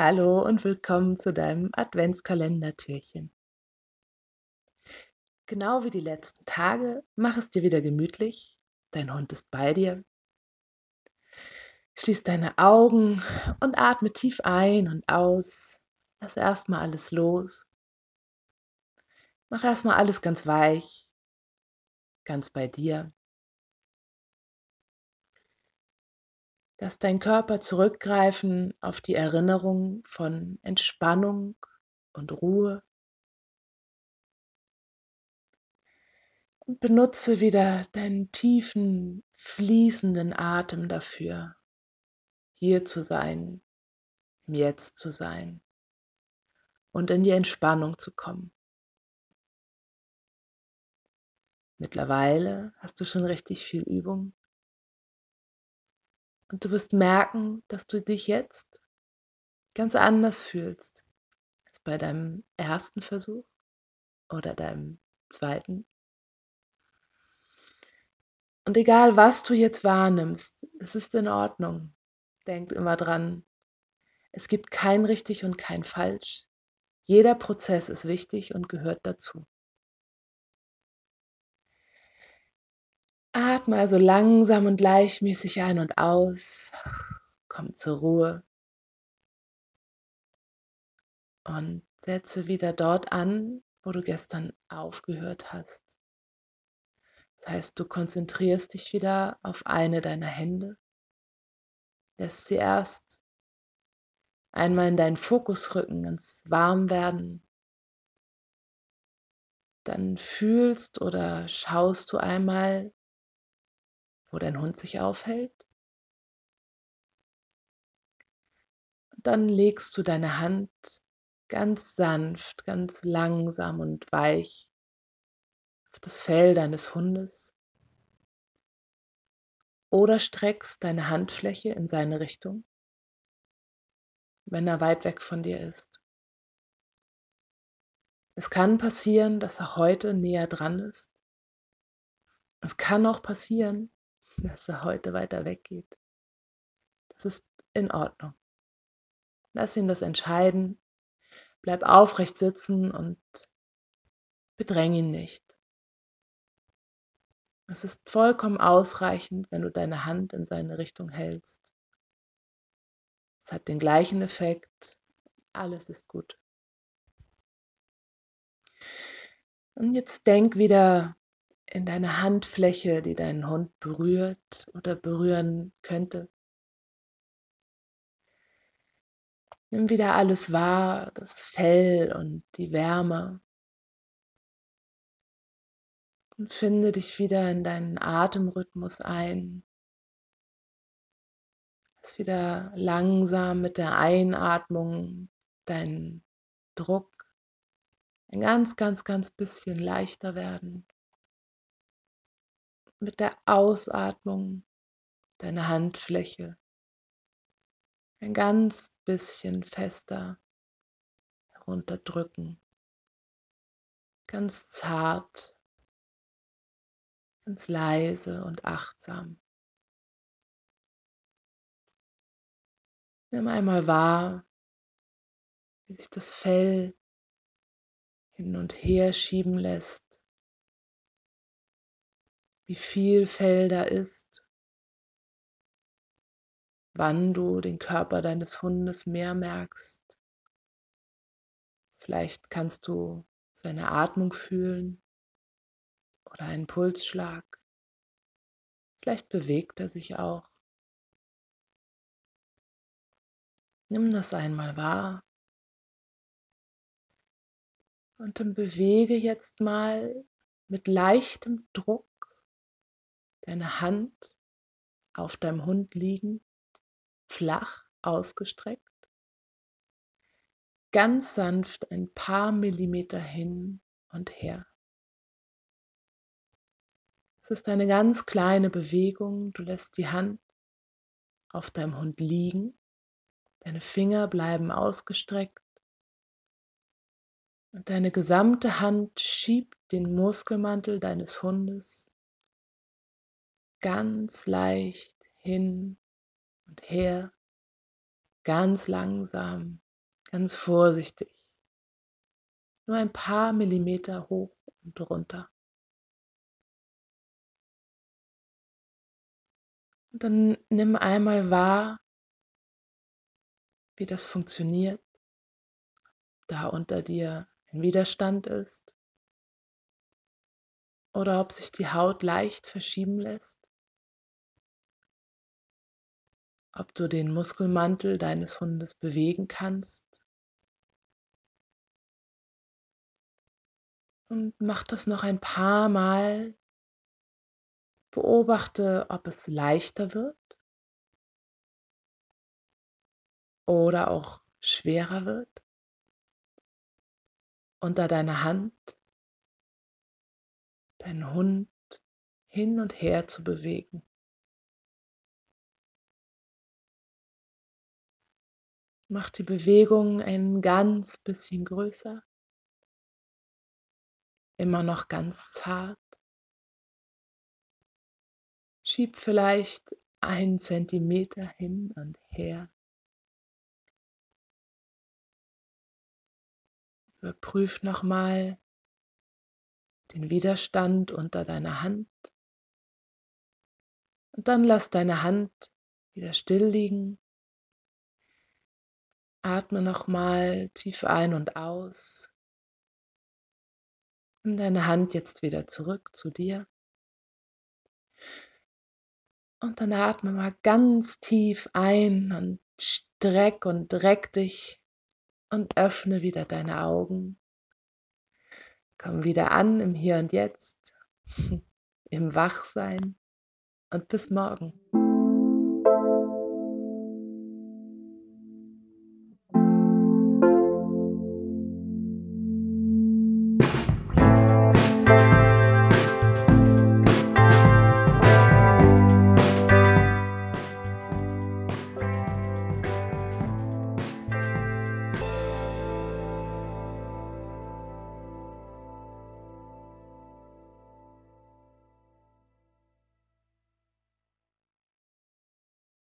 Hallo und willkommen zu deinem Adventskalendertürchen. Genau wie die letzten Tage, mach es dir wieder gemütlich. Dein Hund ist bei dir. Schließ deine Augen und atme tief ein und aus. Lass erstmal alles los. Mach erstmal alles ganz weich, ganz bei dir. Lass deinen Körper zurückgreifen auf die Erinnerung von Entspannung und Ruhe. Und benutze wieder deinen tiefen, fließenden Atem dafür, hier zu sein, im Jetzt zu sein und in die Entspannung zu kommen. Mittlerweile hast du schon richtig viel Übung und du wirst merken, dass du dich jetzt ganz anders fühlst als bei deinem ersten Versuch oder deinem zweiten. Und egal, was du jetzt wahrnimmst, es ist in Ordnung. Denk immer dran, es gibt kein richtig und kein falsch. Jeder Prozess ist wichtig und gehört dazu. Atme also langsam und gleichmäßig ein und aus. Komm zur Ruhe und setze wieder dort an, wo du gestern aufgehört hast. Das heißt, du konzentrierst dich wieder auf eine deiner Hände, lässt sie erst einmal in deinen Fokus rücken, ganz warm werden. Dann fühlst oder schaust du einmal, wo dein Hund sich aufhält. Dann legst du deine Hand ganz sanft, ganz langsam und weich auf das Fell deines Hundes oder streckst deine Handfläche in seine Richtung, wenn er weit weg von dir ist. Es kann passieren, dass er heute näher dran ist. Es kann auch passieren, dass er heute weiter weggeht. Das ist in Ordnung. Lass ihn das entscheiden. Bleib aufrecht sitzen und bedräng ihn nicht. Es ist vollkommen ausreichend, wenn du deine Hand in seine Richtung hältst. Es hat den gleichen Effekt. Alles ist gut. Und jetzt denk wieder in deine Handfläche, die deinen Hund berührt oder berühren könnte. Nimm wieder alles wahr, das Fell und die Wärme. Und finde dich wieder in deinen Atemrhythmus ein. Lass wieder langsam mit der Einatmung deinen Druck ein ganz, ganz, ganz bisschen leichter werden. Mit der Ausatmung deine Handfläche ein ganz bisschen fester herunterdrücken. Ganz zart, ganz leise und achtsam. Nimm einmal wahr, wie sich das Fell hin und her schieben lässt, wie viel Fell da ist, wann du den Körper deines Hundes mehr merkst. Vielleicht kannst du seine Atmung fühlen oder einen Pulsschlag. Vielleicht bewegt er sich auch. Nimm das einmal wahr und dann bewege jetzt mal mit leichtem Druck deine Hand auf deinem Hund liegend, flach ausgestreckt, ganz sanft ein paar Millimeter hin und her. Es ist eine ganz kleine Bewegung. Du lässt die Hand auf deinem Hund liegen. Deine Finger bleiben ausgestreckt. Und deine gesamte Hand schiebt den Muskelmantel deines Hundes ganz leicht hin und her, ganz langsam ganz vorsichtig, nur ein paar Millimeter hoch und runter. Und dann nimm einmal wahr, wie das funktioniert, da unter dir ein Widerstand ist oder ob sich die Haut leicht verschieben lässt, ob du den Muskelmantel deines Hundes bewegen kannst. Und mach das noch ein paar Mal. Beobachte, ob es leichter wird oder auch schwerer wird, unter deiner Hand deinen Hund hin und her zu bewegen. Mach die Bewegung ein ganz bisschen größer, immer noch ganz zart. Schieb vielleicht 1 Zentimeter hin und her. Überprüf nochmal den Widerstand unter deiner Hand. Und dann lass deine Hand wieder still liegen. Atme nochmal tief ein und aus. Nimm deine Hand jetzt wieder zurück zu dir. Und dann atme mal ganz tief ein und streck und reck dich und öffne wieder deine Augen. Komm wieder an im Hier und Jetzt, im Wachsein und bis morgen.